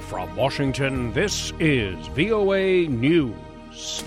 From Washington, this is VOA News.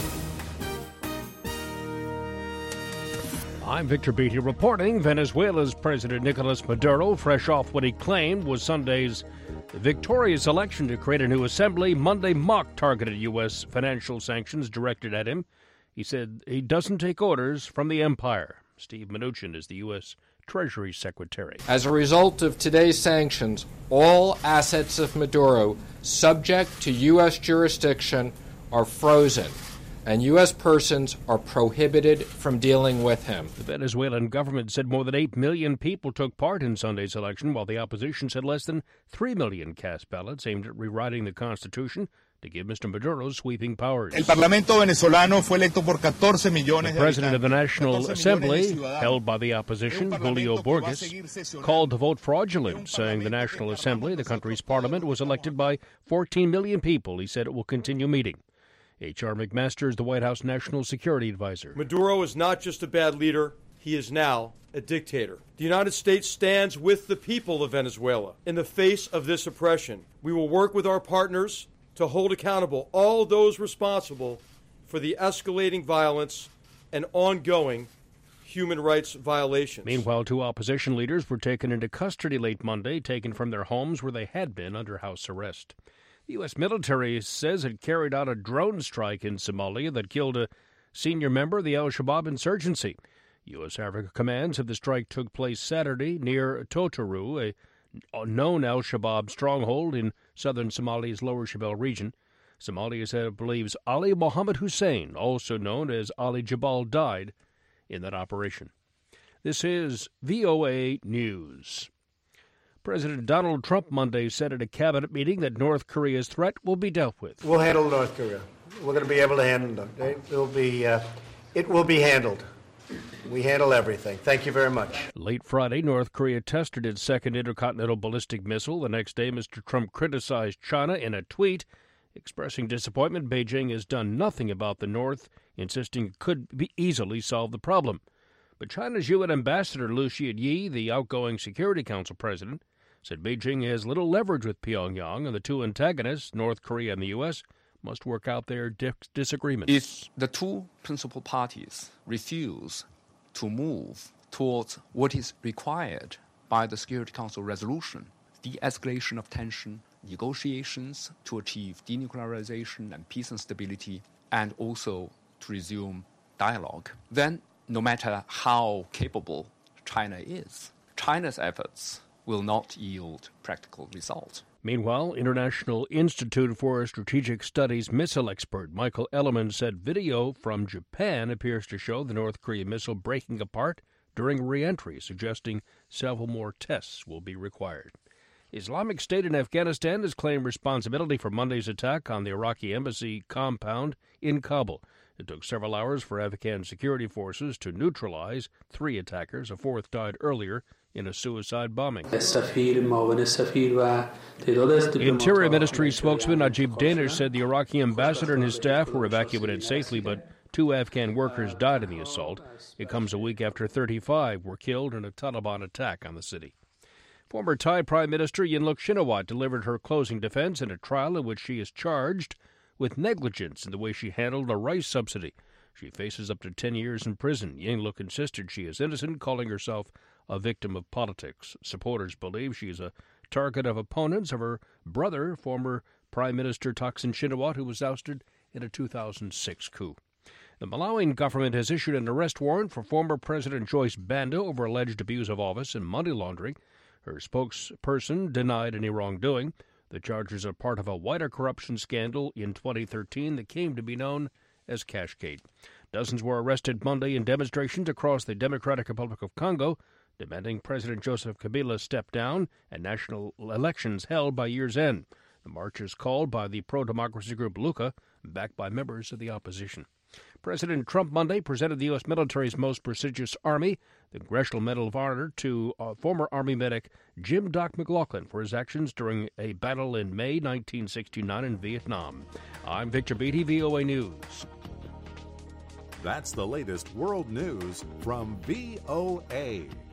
I'm Victor Beatty reporting. Venezuela's President Nicolas Maduro, fresh off what he claimed was Sunday's victorious election to create a new assembly, Monday mocked targeted U.S. financial sanctions directed at him. He said he doesn't take orders from the empire. Steve Mnuchin is the U.S. Treasury Secretary. As a result of today's sanctions, all assets of Maduro subject to U.S. jurisdiction are frozen, and U.S. persons are prohibited from dealing with him. The Venezuelan government said more than 8 million people took part in Sunday's election, while the opposition said less than 3 million cast ballots aimed at rewriting the Constitution to give Mr. Maduro sweeping powers. El Parlamento venezolano fue electo por 14 millones the president of the National Assembly, held by the opposition, Julio Borges, called the vote fraudulent, saying the National Assembly, the country's parliament, was elected by 14 million people. He said it will continue meeting. H.R. McMaster is the White House National Security Advisor. Maduro is not just a bad leader, he is now a dictator. The United States stands with the people of Venezuela in the face of this oppression. We will work with our partners to hold accountable all those responsible for the escalating violence and ongoing human rights violations. Meanwhile, 2 opposition leaders were taken into custody late Monday, taken from their homes where they had been under house arrest. The U.S. military says it carried out a drone strike in Somalia that killed a senior member of the al-Shabaab insurgency. U.S. Africa Command said the strike took place Saturday near Totoru, a known al-Shabaab stronghold in southern Somalia's Lower Shabelle region. Somalia said it believes Ali Mohammed Hussein, also known as Ali Jabal, died in that operation. This is VOA News. President Donald Trump Monday said at a cabinet meeting that North Korea's threat will be dealt with. We'll handle North Korea. We're going to be able to handle it. It will be handled. We handle everything. Thank you very much. Late Friday, North Korea tested its second intercontinental ballistic missile. The next day, Mr. Trump criticized China in a tweet, expressing disappointment. Beijing has done nothing about the North, insisting it could easily solve the problem. But China's UN ambassador Liu Xiaoyi, the outgoing Security Council president, said Beijing has little leverage with Pyongyang, and the 2 antagonists, North Korea and the U.S., must work out their disagreements. If the 2 principal parties refuse to move towards what is required by the Security Council resolution, de-escalation of tension, negotiations to achieve denuclearization and peace and stability, and also to resume dialogue, then no matter how capable China is, China's efforts will not yield practical results. Meanwhile, International Institute for Strategic Studies missile expert Michael Ellerman said video from Japan appears to show the North Korean missile breaking apart during re-entry, suggesting several more tests will be required. Islamic State in Afghanistan has claimed responsibility for Monday's attack on the Iraqi embassy compound in Kabul. It took several hours for Afghan security forces to neutralize 3 attackers. A 4th died earlier in a suicide bombing. Interior Ministry spokesman Najib Danish said the Iraqi ambassador and his staff were evacuated safely, but 2 Afghan workers died in the assault. It comes a week after 35 were killed in a Taliban attack on the city. Former Thai Prime Minister Yingluck Shinawatra delivered her closing defense in a trial in which she is charged with negligence in the way she handled a rice subsidy. She faces up to 10 years in prison. Yingluck insisted she is innocent, calling herself a victim of politics. Supporters believe she is a target of opponents of her brother, former Prime Minister Thaksin Shinawatra, who was ousted in a 2006 coup. The Malawian government has issued an arrest warrant for former President Joyce Banda over alleged abuse of office and money laundering. Her spokesperson denied any wrongdoing. The charges are part of a wider corruption scandal in 2013 that came to be known as Cashgate. Dozens were arrested Monday in demonstrations across the Democratic Republic of Congo, demanding President Joseph Kabila step down and national elections held by year's end. The march is called by the pro-democracy group Lucha, backed by members of the opposition. President Trump Monday presented the U.S. military's most prestigious Army, the Congressional Medal of Honor, to former Army medic Jim Doc McLaughlin for his actions during a battle in May 1969 in Vietnam. I'm Victor Beatty, VOA News. That's the latest world news from VOA.